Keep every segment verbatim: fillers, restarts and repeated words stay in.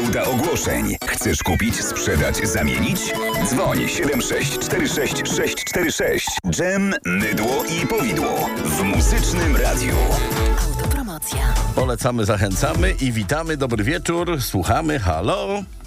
Hałda ogłoszeń. Chcesz kupić, sprzedać, zamienić? Dzwoń siedem sześć cztery sześć sześć cztery sześć. Dżem, mydło i powidło w Muzycznym Radiu. Autopromocja. Polecamy, zachęcamy i witamy. Dobry wieczór, słuchamy. Halo.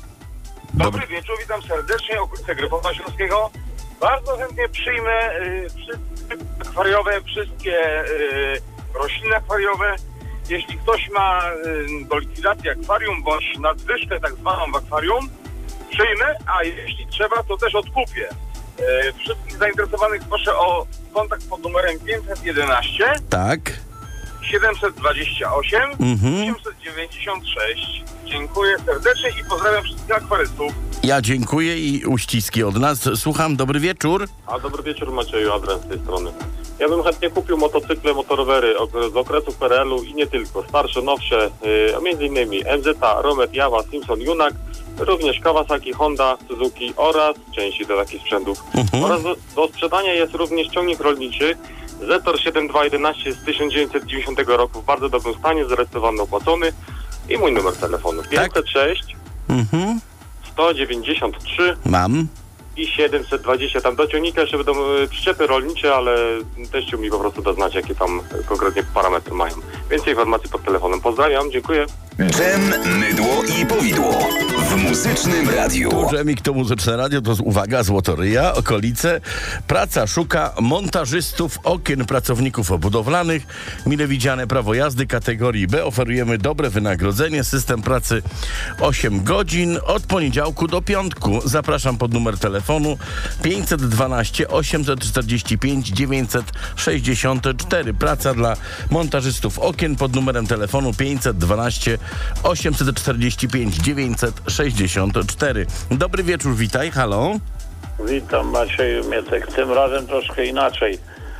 Dobry Dobry. wieczór, witam serdecznie, okolice Gryfowa Śląskiego. Bardzo chętnie przyjmę y, wszystkie akwariowe, wszystkie y, rośliny akwariowe. Jeśli ktoś ma y, do likwidacji akwarium bądź nadwyżkę tak zwaną w akwarium, przyjmę, a jeśli trzeba, to też odkupię. Y, wszystkich zainteresowanych proszę o kontakt pod numerem pięćset jedenaście Tak. siedemset dwadzieścia osiem Mhm. osiemset dziewięćdziesiąt sześć. Dziękuję serdecznie i pozdrawiam wszystkich akwarystów. Ja dziękuję i uściski od nas. Słucham, dobry wieczór. A dobry wieczór, Macieju, Adrian z tej strony. Ja bym chętnie kupił motocykle, motorowery z okresu P R L-u i nie tylko, starsze, nowsze, yy, a między innymi M Z A, Romet, Jawa, Simpson, Junak, również Kawasaki, Honda, Suzuki oraz części do takich sprzętów. Mhm. Oraz do, do sprzedania jest również ciągnik rolniczy Zetor siedem dwa jedenaście z tysiąc dziewięćset dziewięćdziesiątego roku w bardzo dobrym stanie, zarejestrowany, opłacony i mój numer telefonu pięćset sześć Mhm. sto dziewięćdziesiąt trzy Mam. i siedemset dwadzieścia. Tam do ciągnika jeszcze będą y, przyczepy rolnicze, ale teściu mi po prostu da znać, jakie tam y, konkretnie parametry mają. Więcej informacji pod telefonem. Pozdrawiam, dziękuję. Dżem, mydło i powidło w Muzycznym Radiu. Dżemik to Muzyczne Radio, to uwaga, Złotoryja, okolice. Praca szuka montażystów okien, pracowników budowlanych. Mile widziane prawo jazdy kategorii B. Oferujemy dobre wynagrodzenie. System pracy osiem godzin od poniedziałku do piątku. Zapraszam pod numer telefonu pięćset dwanaście osiemset czterdzieści pięć dziewięćset sześćdziesiąt cztery. Praca dla montażystów okien pod numerem telefonu pięćset dwanaście osiemset czterdzieści pięć dziewięćset sześćdziesiąt cztery. Dobry wieczór, witaj, halo. Witam, Macieju Mietek. Tym razem troszkę inaczej.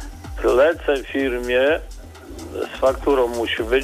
Lecę firmie, z fakturą musi być.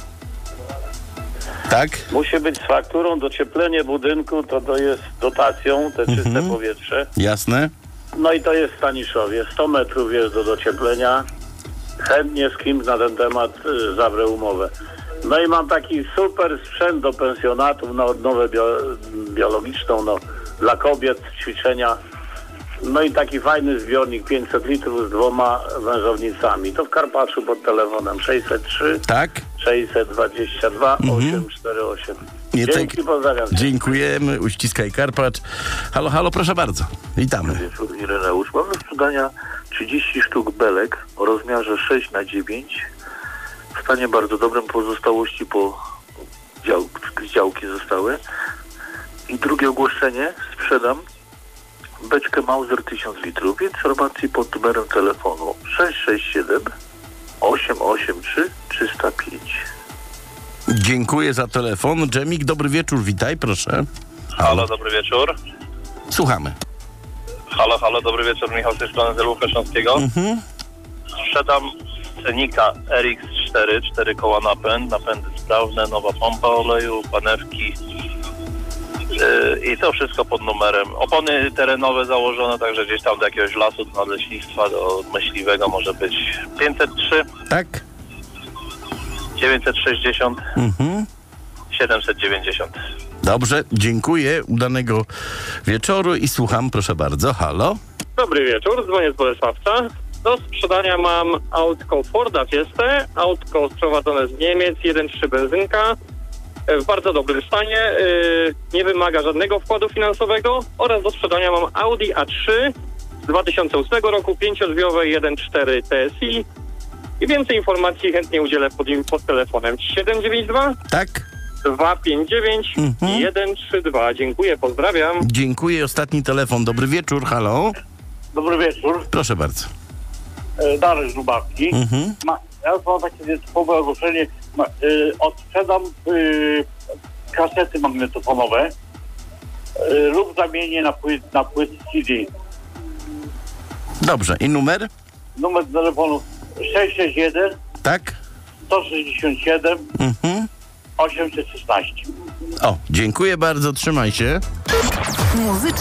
Tak? Musi być z fakturą, docieplenie budynku, to to jest dotacją, te czyste Mhm. powietrze. Jasne. No i to jest w Staniszowie. sto metrów jest do docieplenia. Chętnie z kimś na ten temat y, zawrę umowę. No i mam taki super sprzęt do pensjonatów na odnowę bio, biologiczną, no, dla kobiet, ćwiczenia. No i taki fajny zbiornik pięćset litrów z dwoma wężownicami. To w Karpaczu pod telefonem sześćset trzy Tak? sześćset dwadzieścia dwa Mhm. osiemset czterdzieści osiem. Nie Dzięki, tak. pozdrawiam. Dziękujemy, uściskaj Karpacz. Halo, halo, proszę bardzo. Witamy. Wieczór, Ireneusz. Mam do sprzedania trzydzieści sztuk belek o rozmiarze sześć na dziewięć. W stanie bardzo dobrym, pozostałości po dział, z działki zostały. I drugie ogłoszenie, sprzedam beczkę Mauser tysiąc litrów. Informacji pod numerem telefonu sześć sześć siedem osiem osiem trzy trzysta pięć. Dziękuję za telefon. Dżemik, dobry wieczór, witaj, proszę. Halo, dobry wieczór. Słuchamy. Halo, halo, dobry wieczór, Michał z tej strony z Lwówka Śląskiego. Mhm. Sprzedam Cenika R X cztery, cztery koła napęd, napędy sprawne, nowa pompa oleju, panewki yy, i to wszystko pod numerem. Opony terenowe założone, także gdzieś tam do jakiegoś lasu, do nadleśnictwa, do myśliwego może być pięćset trzy, Tak? dziewięćset sześćdziesiąt, Mhm. siedemset dziewięćdziesiąt. Dobrze, dziękuję. Udanego wieczoru i słucham, proszę bardzo. Halo? Dobry wieczór, dzwonię z Bolesławca. Do sprzedania mam autko Forda Fiesta, autko sprowadzone z Niemiec, jeden trzy benzynka, w bardzo dobrym stanie, yy, nie wymaga żadnego wkładu finansowego oraz do sprzedania mam Audi A trzy z dwa tysiące ósmego roku, pięciodrzwiowe jeden cztery T S I i więcej informacji chętnie udzielę pod, pod telefonem siedem dziewięć dwa Tak? dwa pięć dziewięć Mhm. jeden trzy dwa. Dziękuję, pozdrawiam. Dziękuję. Ostatni telefon. Dobry wieczór, halo? Dobry wieczór. Proszę bardzo. Dariusz Lubawki. Mhm. Ma, ja mam takie typowe ogłoszenie. Ma, y, odsprzedam y, kasety magnetofonowe y, lub zamienię na płyt, na płyt C D. Dobrze. I numer? Numer telefonu sześć sześć jeden Tak? sto sześćdziesiąt siedem Mhm. osiemset szesnaście. O, dziękuję bardzo. Trzymaj się. Muzyczny